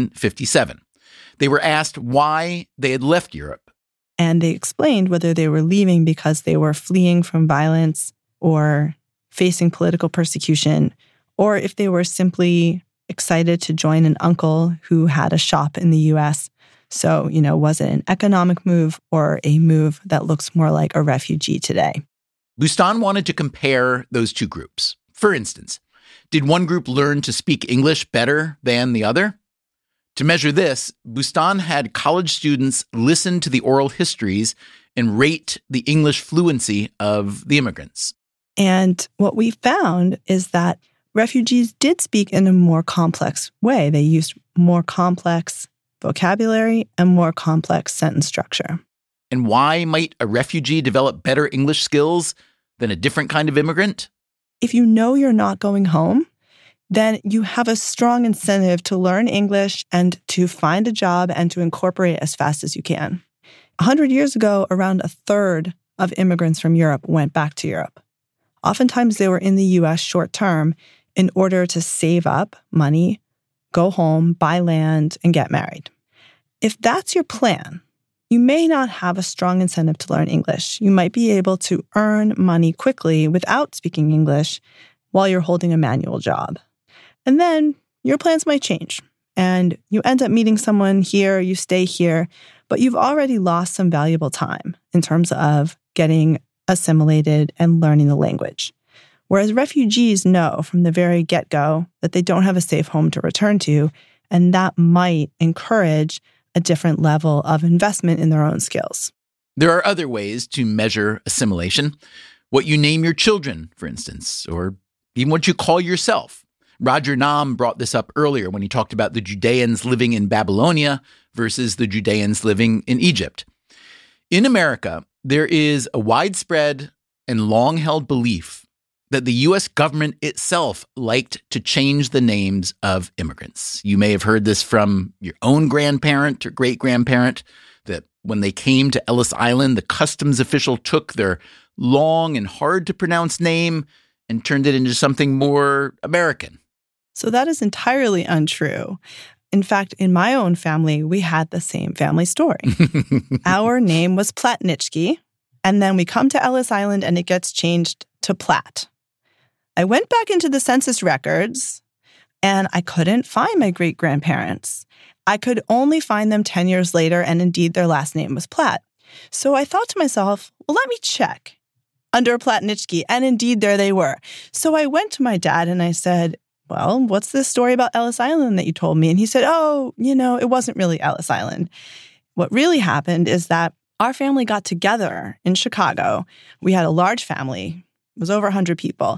1957. They were asked why they had left Europe. And they explained whether they were leaving because they were fleeing from violence or facing political persecution, or if they were simply excited to join an uncle who had a shop in the U.S. So, was it an economic move or a move that looks more like a refugee today? Bustan wanted to compare those two groups. For instance, did one group learn to speak English better than the other? To measure this, Bustan had college students listen to the oral histories and rate the English fluency of the immigrants. And what we found is that refugees did speak in a more complex way. They used more complex vocabulary and more complex sentence structure. And why might a refugee develop better English skills than a different kind of immigrant? If you know you're not going home, then you have a strong incentive to learn English and to find a job and to incorporate it as fast as you can. 100 years ago, around a third of immigrants from Europe went back to Europe. Oftentimes, they were in the U.S. short term in order to save up money, go home, buy land, and get married. If that's your plan, you may not have a strong incentive to learn English. You might be able to earn money quickly without speaking English while you're holding a manual job. And then your plans might change, and you end up meeting someone here, you stay here, but you've already lost some valuable time in terms of getting assimilated and learning the language. Whereas refugees know from the very get-go that they don't have a safe home to return to, and that might encourage a different level of investment in their own skills. There are other ways to measure assimilation. What you name your children, for instance, or even what you call yourself. Roger Nahm brought this up earlier when he talked about the Judeans living in Babylonia versus the Judeans living in Egypt. In America, there is a widespread and long-held belief that the U.S. government itself liked to change the names of immigrants. You may have heard this from your own grandparent or great-grandparent, that when they came to Ellis Island, the customs official took their long and hard-to-pronounce name and turned it into something more American. So that is entirely untrue. In fact, in my own family, we had the same family story. Our name was Platnitsky, and then we come to Ellis Island and it gets changed to Platt. I went back into the census records and I couldn't find my great-grandparents. I could only find them 10 years later, and indeed their last name was Platt. So I thought to myself, well, let me check under Platnitsky, and indeed there they were. So I went to my dad and I said, well, what's this story about Ellis Island that you told me? And he said, it wasn't really Ellis Island. What really happened is that our family got together in Chicago. We had a large family. It was over 100 people.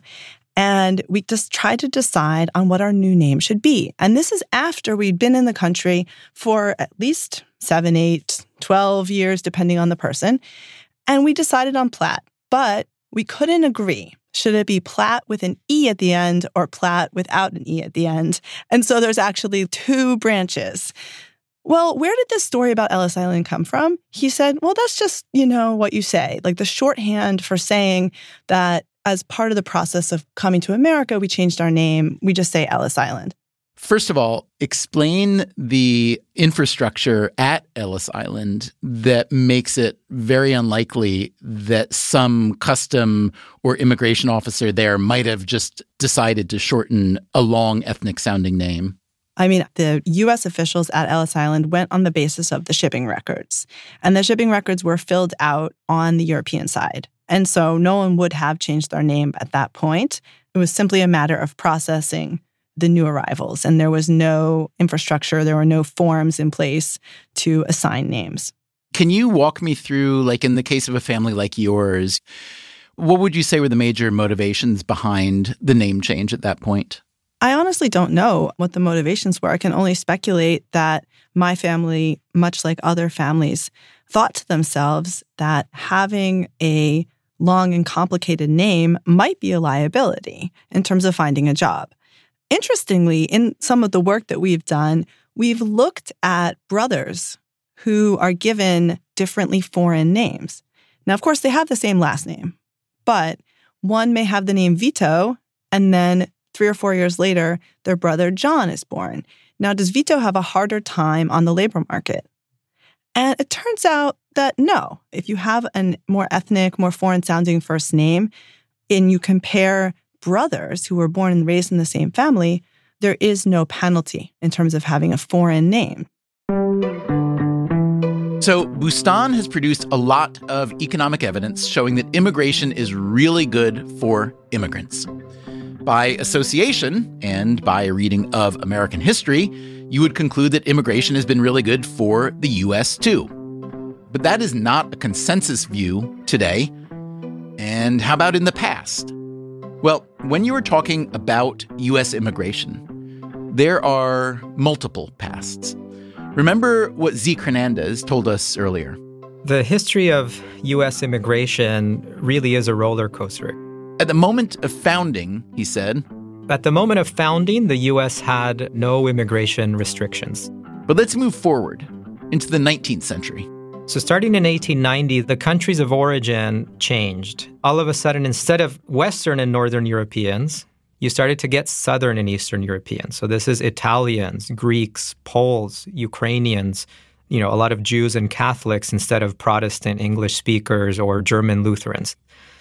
And we just tried to decide on what our new name should be. And this is after we'd been in the country for at least 7, 8, 12 years, depending on the person. And we decided on Platt, but we couldn't agree. Should it be Platt with an E at the end or Platt without an E at the end? And so there's actually 2 branches. Well, where did this story about Ellis Island come from? He said, well, that's just, what you say, like the shorthand for saying that as part of the process of coming to America, we changed our name. We just say Ellis Island. First of all, explain the infrastructure at Ellis Island that makes it very unlikely that some custom or immigration officer there might have just decided to shorten a long ethnic-sounding name. I mean, the U.S. officials at Ellis Island went on the basis of the shipping records. And the shipping records were filled out on the European side. And so no one would have changed their name at that point. It was simply a matter of processing the new arrivals. And there was no infrastructure. There were no forms in place to assign names. Can you walk me through, like in the case of a family like yours, what would you say were the major motivations behind the name change at that point? I honestly don't know what the motivations were. I can only speculate that my family, much like other families, thought to themselves that having a long and complicated name might be a liability in terms of finding a job. Interestingly, in some of the work that we've done, we've looked at brothers who are given differently foreign names. Now, of course, they have the same last name, but one may have the name Vito, and then 3 or 4 years later, their brother John is born. Now, does Vito have a harder time on the labor market? And it turns out that no. If you have a more ethnic, more foreign-sounding first name, and you compare brothers who were born and raised in the same family, there is no penalty in terms of having a foreign name. So Bustan has produced a lot of economic evidence showing that immigration is really good for immigrants. By association, and by a reading of American history, you would conclude that immigration has been really good for the U.S. too. But that is not a consensus view today. And how about in the past? Well, when you were talking about U.S. immigration, there are multiple pasts. Remember what Zeke Hernandez told us earlier. The history of U.S. immigration really is a roller coaster. At the moment of founding, he said, at the moment of founding, the U.S. had no immigration restrictions. But let's move forward into the 19th century. So starting in 1890, the countries of origin changed. All of a sudden, instead of Western and Northern Europeans, you started to get Southern and Eastern Europeans. So this is Italians, Greeks, Poles, Ukrainians, a lot of Jews and Catholics instead of Protestant English speakers or German Lutherans.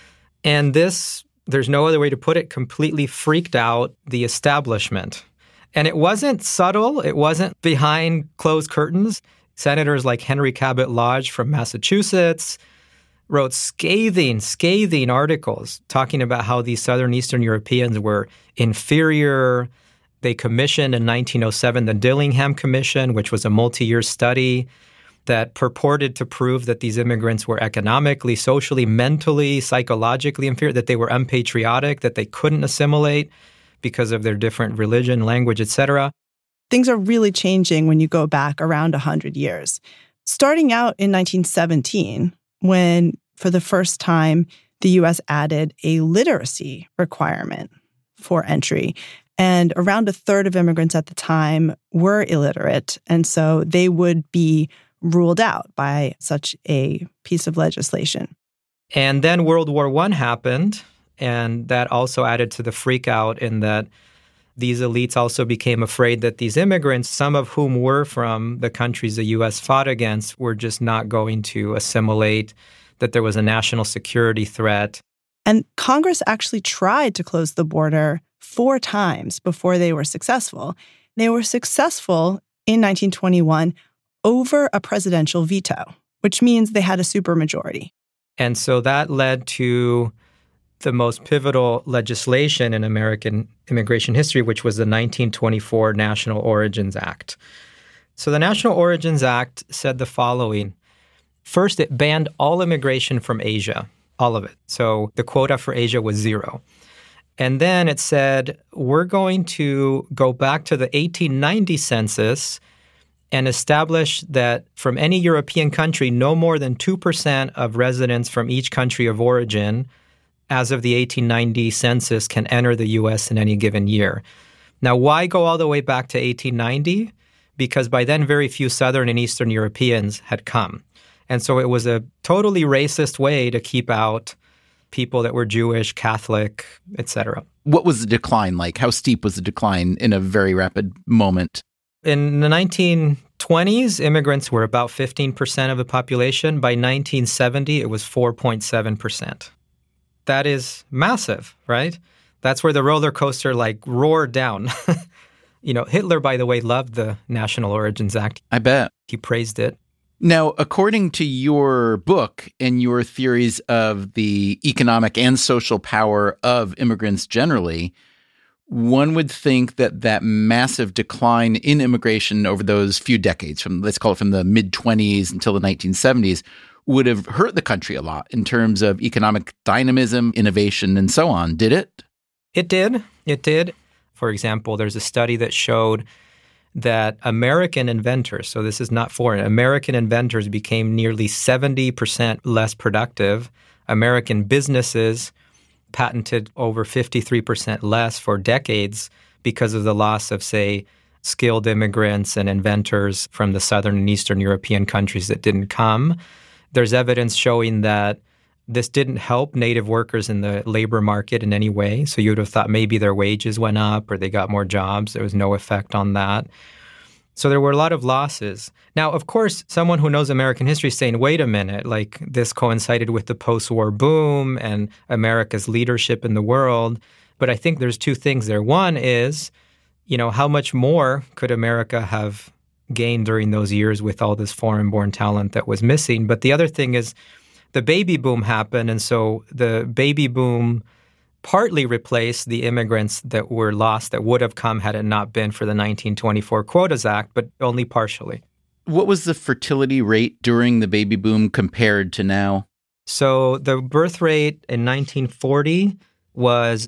And this, there's no other way to put it, completely freaked out the establishment. And it wasn't subtle. It wasn't behind closed curtains. Senators like Henry Cabot Lodge from Massachusetts wrote scathing articles talking about how these Southern Eastern Europeans were inferior. They commissioned in 1907 the Dillingham Commission, which was a multi-year study that purported to prove that these immigrants were economically, socially, mentally, psychologically inferior, that they were unpatriotic, that they couldn't assimilate because of their different religion, language, etc. Things are really changing when you go back around 100 years. Starting out in 1917, when for the first time the U.S. added a literacy requirement for entry. And around a third of immigrants at the time were illiterate. And so they would be ruled out by such a piece of legislation. And then World War I happened, and that also added to the freak out in that these elites also became afraid that these immigrants, some of whom were from the countries the U.S. fought against, were just not going to assimilate, that there was a national security threat. And Congress actually tried to close the border 4 times before they were successful. They were successful in 1921 over a presidential veto, which means they had a supermajority. And so that led to the most pivotal legislation in American immigration history, which was the 1924 National Origins Act. So the National Origins Act said the following. First, it banned all immigration from Asia, all of it. So the quota for Asia was 0. And then it said, we're going to go back to the 1890 census and establish that from any European country, no more than 2% of residents from each country of origin as of the 1890 census can enter the U.S. in any given year. Now, why go all the way back to 1890? Because by then, very few Southern and Eastern Europeans had come. And so it was a totally racist way to keep out people that were Jewish, Catholic, etc. What was the decline like? How steep was the decline in a very rapid moment? In the 1920s, immigrants were about 15% of the population. By 1970, it was 4.7%. That is massive, right? That's where the roller coaster roared down. Hitler, by the way, loved the National Origins Act. I bet. He praised it. Now, according to your book and your theories of the economic and social power of immigrants generally, one would think that massive decline in immigration over those few decades, let's call it from the mid-20s until the 1970s, would have hurt the country a lot in terms of economic dynamism, innovation, and so on. Did it? It did. It did. For example, there's a study that showed that American inventors, so this is not foreign, American inventors became nearly 70% less productive. American businesses patented over 53% less for decades because of the loss of, say, skilled immigrants and inventors from the Southern and Eastern European countries that didn't come. There's evidence showing that this didn't help native workers in the labor market in any way. So you would have thought maybe their wages went up or they got more jobs. There was no effect on that. So there were a lot of losses. Now, of course, someone who knows American history is saying, wait a minute, this coincided with the post-war boom and America's leadership in the world. But I think there's two things there. One is, how much more could America have gained during those years with all this foreign-born talent that was missing? But the other thing is, the baby boom happened, and so the baby boom partly replaced the immigrants that were lost that would have come had it not been for the 1924 Quotas Act, but only partially. What was the fertility rate during the baby boom compared to now? So the birth rate in 1940 was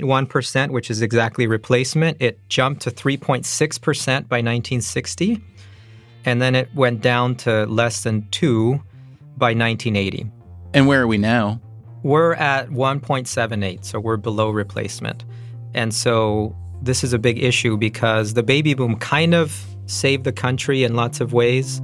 2.1%, which is exactly replacement. It jumped to 3.6% by 1960, and then it went down to less than 2% by 1980. And where are we now? We're at 1.78, so we're below replacement. And so this is a big issue because the baby boom kind of saved the country in lots of ways.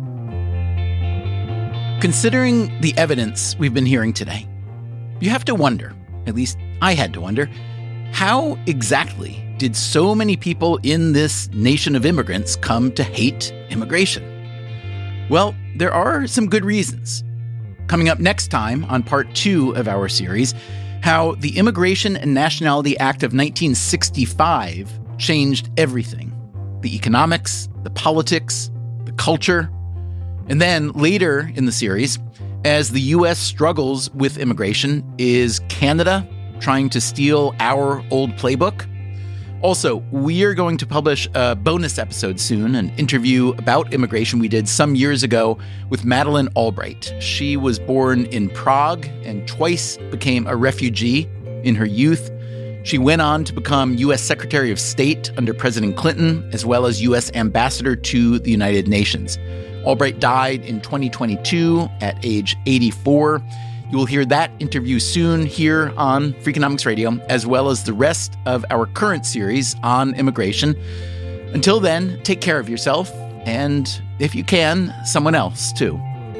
Considering the evidence we've been hearing today, you have to wonder, at least I had to wonder, how exactly did so many people in this nation of immigrants come to hate immigration? Well, there are some good reasons. Coming up next time on part 2 of our series, how the Immigration and Nationality Act of 1965 changed everything. The economics, the politics, the culture. And then later in the series, as the U.S. struggles with immigration, is Canada trying to steal our old playbook? Also, we are going to publish a bonus episode soon, an interview about immigration we did some years ago with Madeleine Albright. She was born in Prague and twice became a refugee in her youth. She went on to become U.S. Secretary of State under President Clinton, as well as U.S. Ambassador to the United Nations. Albright died in 2022 at age 84. You will hear that interview soon here on Freakonomics Radio, as well as the rest of our current series on immigration. Until then, take care of yourself, and if you can, someone else too.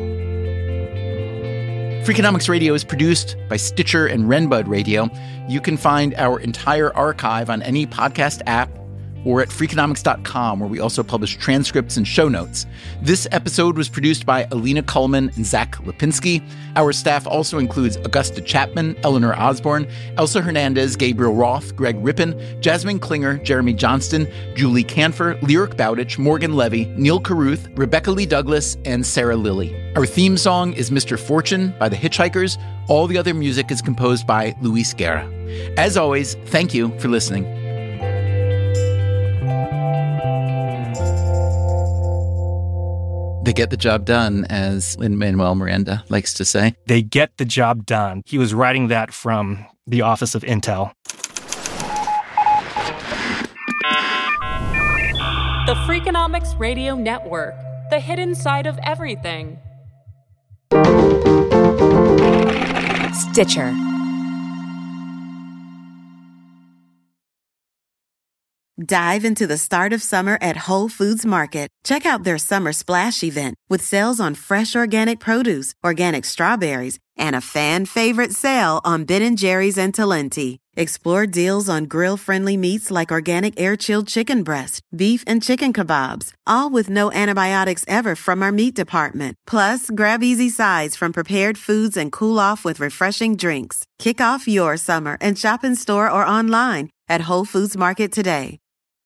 Freakonomics Radio is produced by Stitcher and Renbud Radio. You can find our entire archive on any podcast app or at Freakonomics.com, where we also publish transcripts and show notes. This episode was produced by Alina Coleman and Zach Lipinski. Our staff also includes Augusta Chapman, Eleanor Osborne, Elsa Hernandez, Gabriel Roth, Greg Rippin, Jasmine Klinger, Jeremy Johnston, Julie Canfer, Lyric Bowditch, Morgan Levy, Neil Carruth, Rebecca Lee Douglas, and Sarah Lilly. Our theme song is Mr. Fortune by The Hitchhikers. All the other music is composed by Luis Guerra. As always, thank you for listening. They get the job done, as Lin-Manuel Miranda likes to say. They get the job done. He was writing that from the office of Intel. The Freakonomics Radio Network, the hidden side of everything. Stitcher. Dive into the start of summer at Whole Foods Market. Check out their Summer Splash event with sales on fresh organic produce, organic strawberries, and a fan-favorite sale on Ben & Jerry's and Talenti. Explore deals on grill-friendly meats like organic air-chilled chicken breast, beef, and chicken kebabs, all with no antibiotics ever from our meat department. Plus, grab easy sides from prepared foods and cool off with refreshing drinks. Kick off your summer and shop in store or online at Whole Foods Market today.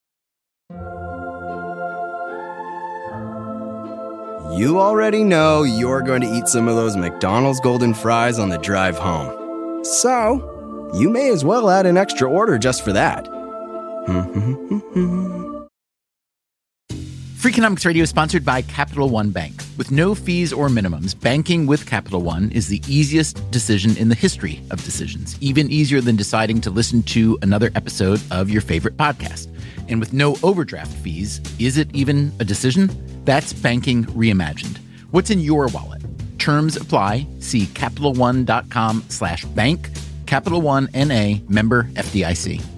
You already know you're going to eat some of those McDonald's golden fries on the drive home. So, you may as well add an extra order just for that. Freakonomics Radio is sponsored by Capital One Bank. With no fees or minimums, banking with Capital One is the easiest decision in the history of decisions, even easier than deciding to listen to another episode of your favorite podcast. And with no overdraft fees, is it even a decision? That's banking reimagined. What's in your wallet? Terms apply. See CapitalOne.com/bank. Capital One N.A. member FDIC.